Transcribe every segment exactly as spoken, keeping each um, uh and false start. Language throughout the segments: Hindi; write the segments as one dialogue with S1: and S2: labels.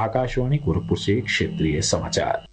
S1: आकाशवाणी गोरखपुर से क्षेत्रीय समाचार।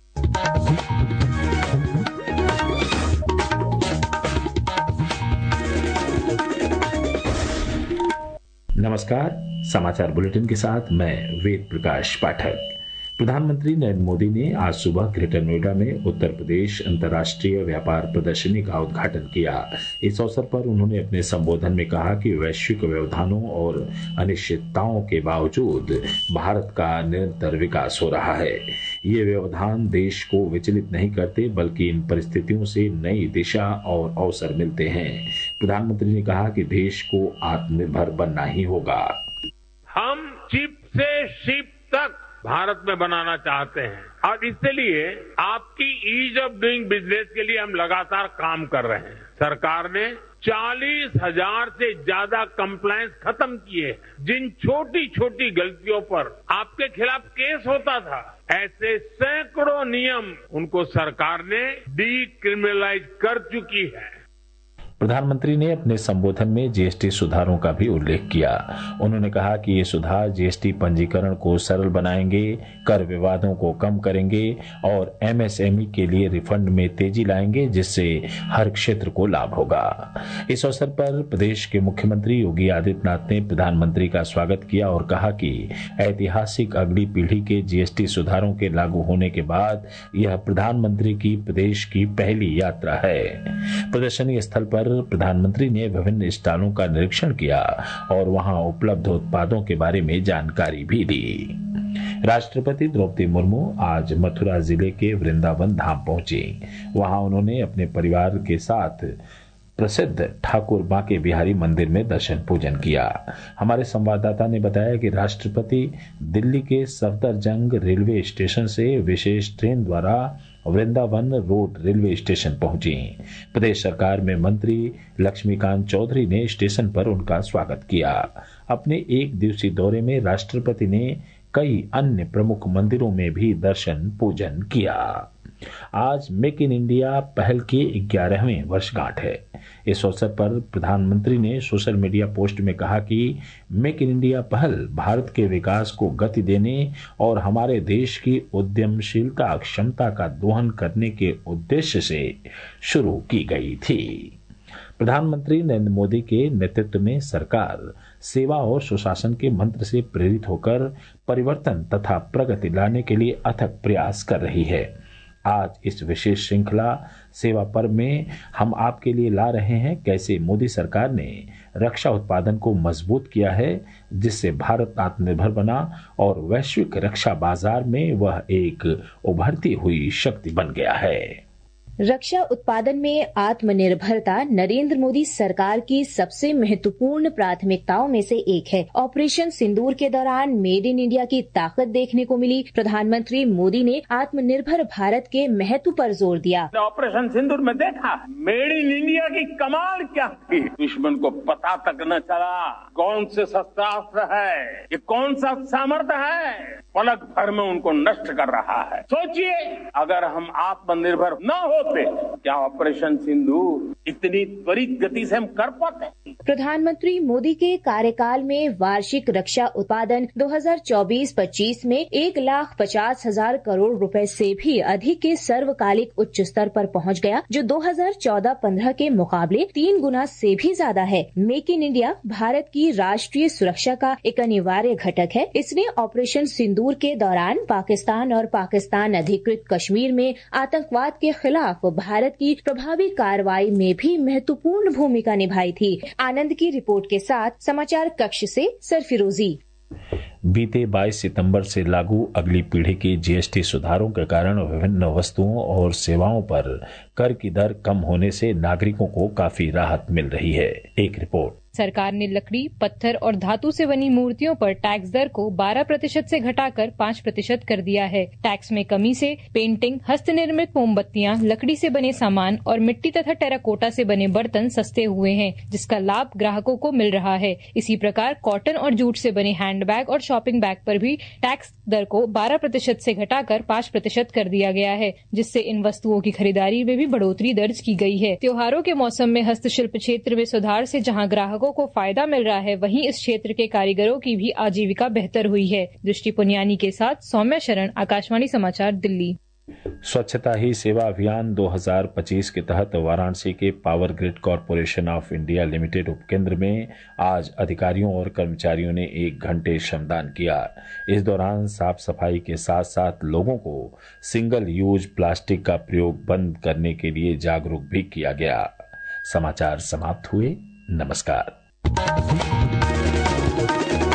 S1: नमस्कार, समाचार बुलेटिन के साथ मैं वेद प्रकाश पाठक। प्रधानमंत्री नरेंद्र मोदी ने आज सुबह ग्रेटर नोएडा में उत्तर प्रदेश अंतर्राष्ट्रीय व्यापार प्रदर्शनी का उद्घाटन किया। इस अवसर पर उन्होंने अपने संबोधन में कहा कि वैश्विक व्यवधानों और अनिश्चितताओं के बावजूद भारत का निरंतर विकास हो रहा है। ये व्यवधान देश को विचलित नहीं करते, बल्कि इन परिस्थितियों से नई दिशा और अवसर मिलते हैं। प्रधानमंत्री ने कहा कि देश को आत्मनिर्भर बनना ही होगा।
S2: हम चिप से शिप तक भारत में बनाना चाहते हैं और इसलिए आपकी ईज ऑफ डूइंग बिजनेस के लिए हम लगातार काम कर रहे हैं। सरकार ने चालीस हजार से ज्यादा कंप्लायंस खत्म किए। जिन छोटी छोटी गलतियों पर आपके खिलाफ केस होता था, ऐसे सैकड़ों नियम उनको सरकार ने डीक्रिमिनलाइज कर चुकी है।
S1: प्रधानमंत्री ने अपने संबोधन में जीएसटी सुधारों का भी उल्लेख किया। उन्होंने कहा कि ये सुधार जीएसटी पंजीकरण को सरल बनाएंगे, कर विवादों को कम करेंगे और एमएसएमई के लिए रिफंड में तेजी लाएंगे, जिससे हर क्षेत्र को लाभ होगा। इस अवसर पर प्रदेश के मुख्यमंत्री योगी आदित्यनाथ ने प्रधानमंत्री का स्वागत किया और कहा कि ऐतिहासिक अगली पीढ़ी के जीएसटी सुधारों के लागू होने के बाद यह प्रधानमंत्री की प्रदेश की पहली यात्रा है। प्रदर्शनी स्थल पर प्रधानमंत्री ने विभिन्न स्टॉलों का निरीक्षण किया और वहां उपलब्ध उत्पादों के बारे में जानकारी भी दी। राष्ट्रपति द्रौपदी मुर्मू आज मथुरा जिले के वृंदावन धाम पहुंची। वहां उन्होंने अपने परिवार के साथ प्रसिद्ध ठाकुर बांके बिहारी मंदिर में दर्शन पूजन किया। हमारे संवाददाता ने बताया कि राष्ट्रपति दिल्ली के सफदरजंग रेलवे स्टेशन से विशेष ट्रेन द्वारा वृंदावन रोड रेलवे स्टेशन पहुंची। प्रदेश सरकार में मंत्री लक्ष्मीकांत चौधरी ने स्टेशन पर उनका स्वागत किया। अपने एक दिवसीय दौरे में राष्ट्रपति ने कई अन्य प्रमुख मंदिरों में भी दर्शन पूजन किया। आज मेक इन इंडिया पहल की ग्यारहवीं वर्षगांठ है। इस अवसर पर प्रधानमंत्री ने सोशल मीडिया पोस्ट में कहा कि मेक इन इंडिया पहल भारत के विकास को गति देने और हमारे देश की उद्यमशीलता क्षमता का दोहन करने के उद्देश्य से शुरू की गई थी। प्रधानमंत्री नरेंद्र मोदी के नेतृत्व में सरकार सेवा और सुशासन के मंत्र से प्रेरित होकर परिवर्तन तथा प्रगति लाने के लिए अथक प्रयास कर रही है। आज इस विशेष श्रृंखला सेवा पर्व में हम आपके लिए ला रहे हैं कैसे मोदी सरकार ने रक्षा उत्पादन को मजबूत किया है, जिससे भारत आत्मनिर्भर बना और वैश्विक रक्षा बाजार में वह एक उभरती हुई शक्ति बन गया है।
S3: रक्षा उत्पादन में आत्मनिर्भरता नरेंद्र मोदी सरकार की सबसे महत्वपूर्ण प्राथमिकताओं में से एक है। ऑपरेशन सिंदूर के दौरान मेड इन इंडिया की ताकत देखने को मिली। प्रधानमंत्री मोदी ने आत्मनिर्भर भारत के महत्व पर जोर दिया।
S2: ऑपरेशन सिंदूर में देखा मेड इन इंडिया की कमाल क्या थी। दुश्मन को पता तक न चला कौन से शस्त्रास्त्र है, ये कौन सा सामर्थ्य है, पलक भर में उनको नष्ट कर रहा है। सोचिए, अगर हम आत्मनिर्भर न हो क्या ऑपरेशन सिंदूर इतनी त्वरित गति से हम कर पाते।
S3: प्रधानमंत्री मोदी के कार्यकाल में वार्षिक रक्षा उत्पादन दो हज़ार चौबीस पच्चीस में एक लाख पचास हजार करोड़ रुपए से भी अधिक के सर्वकालिक उच्च स्तर पर पहुंच गया, जो दो हज़ार चौदह पंद्रह के मुकाबले तीन गुना से भी ज्यादा है। मेक इन इंडिया भारत की राष्ट्रीय सुरक्षा का एक अनिवार्य घटक है। इसने ऑपरेशन सिंदूर के दौरान पाकिस्तान और पाकिस्तान अधिकृत कश्मीर में आतंकवाद के खिलाफ भारत की प्रभावी कार्रवाई में भी महत्वपूर्ण भूमिका निभाई थी। आनंद की रिपोर्ट के साथ समाचार कक्ष से सरफिरोजी।
S1: बीते बाईस सितंबर से लागू अगली पीढ़ी की जीएसटी सुधारों के कारण विभिन्न वस्तुओं और सेवाओं पर कर की दर कम होने से नागरिकों को काफी राहत मिल रही है। एक रिपोर्ट।
S4: सरकार ने लकड़ी, पत्थर और धातु से बनी मूर्तियों पर टैक्स दर को बारह प्रतिशत से घटाकर पाँच प्रतिशत कर दिया है। टैक्स में कमी से पेंटिंग, हस्तनिर्मित मोमबत्तियां, लकड़ी से बने सामान और मिट्टी तथा टेराकोटा से बने बर्तन सस्ते हुए हैं, जिसका लाभ ग्राहकों को मिल रहा है। इसी प्रकार कॉटन और जूट से बने हैंडबैग और शॉपिंग बैग पर भी टैक्स दर को बारह प्रतिशत से घटाकर पाँच प्रतिशत कर दिया गया है, जिससे इन वस्तुओं की खरीदारी में भी बढ़ोतरी दर्ज की गई है। त्योहारों के मौसम में हस्तशिल्प क्षेत्र में सुधार से जहां ग्राहकों लोगों को फायदा मिल रहा है, वहीं इस क्षेत्र के कारीगरों की भी आजीविका बेहतर हुई है। दृष्टि पुनियानी के साथ सौम्या शरण, आकाशवाणी समाचार, दिल्ली।
S1: स्वच्छता ही सेवा अभियान दो हज़ार पच्चीस के तहत वाराणसी के power grid corporation of India limited उपकेंद्र में आज अधिकारियों और कर्मचारियों ने एक घंटे श्रमदान किया। इस दौरान साफ सफाई के साथ साथ लोगों को सिंगल यूज प्लास्टिक का प्रयोग बंद करने के लिए जागरूक भी किया गया। समाचार समाप्त हुए। नमस्कार।